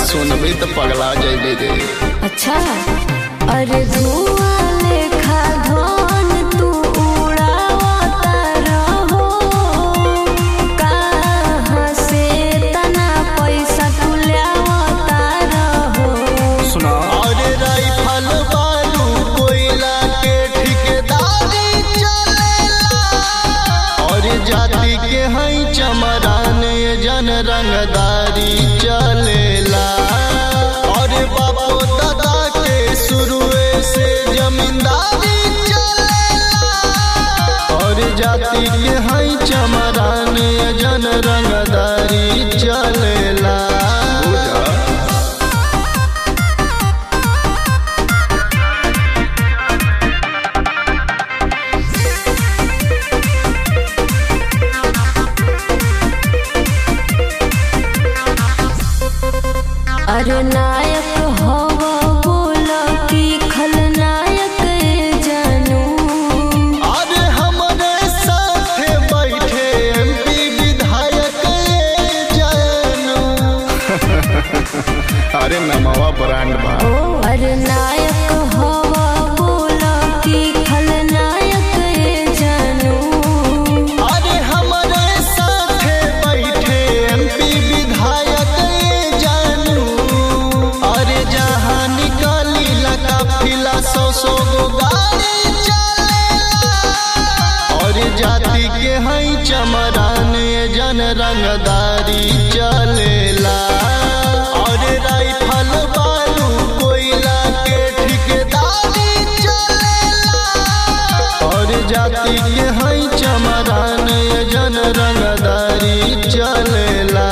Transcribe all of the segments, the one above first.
सुनबे तो पगला जाइबे रे। अच्छा अरे धुआं लेखा धन तू उड़ावता रहो, कहाँ से तना पैसा तू लावता रहो। सुना अरे राइफल बालू कोयला के ठेकेदारी चलेला, और जाति के हई चमरान जन रंगदारी चलेला। और बापो दादा के शुरुए से जमींदारी चलेला, और जाति के हई चमरान जन रंगदारी चलेला। अरे नायक हवा बोला कि खलनायक जानू, अरे हमारे साथे बैठे एमपी विधायक जानू। अरे नमवा ब्रांड बा। अरे नायक हवा बोला कि खलनायक जानू, अरे हमारे साथे बैठे एमपी विधायक जानू। अरे जहाँ निकाली लगा फिला 100 गो गाड़ी चलेला, और जाति के हई चमरान जन रंगदारी चलेला। और राइफल बालू कोयला के ठेकेदारी चलेला, और जाति के हई चमरान जन रंगदारी चलेला।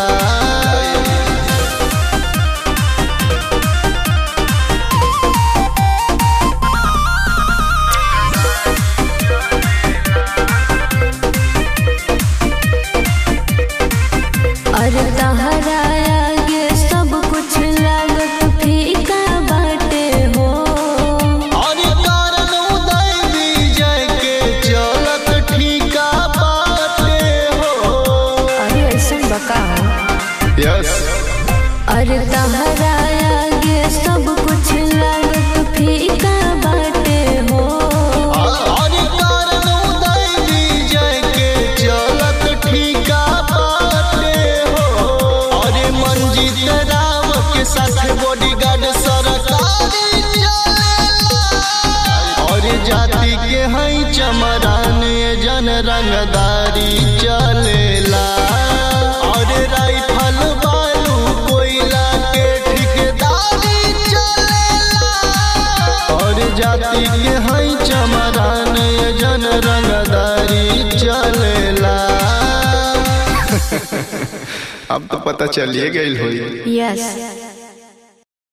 अरे तहरा आगे सब कुछ लागत फीका बाटे हो। और कारण उदय विजय के चलत ठीका बाटे हो। अरे ऐसा बताओ। यस अरे तहरा आगे सब कुछ लागत फीका बाटे हो। और कारण उदय विजय के चलत ठीका बाटे हो। और मंजीत राव के साथ बॉडीगार्ड सरकारी चलेला, और जाति के हई चमरान जन रंगदारी चलेला। और राइफल बालू कोयला के ठेकेदारी चलेला, और जाति के हई चमरान जन रंगदारी चलेला। अब तो पता चलिए गई होई। यस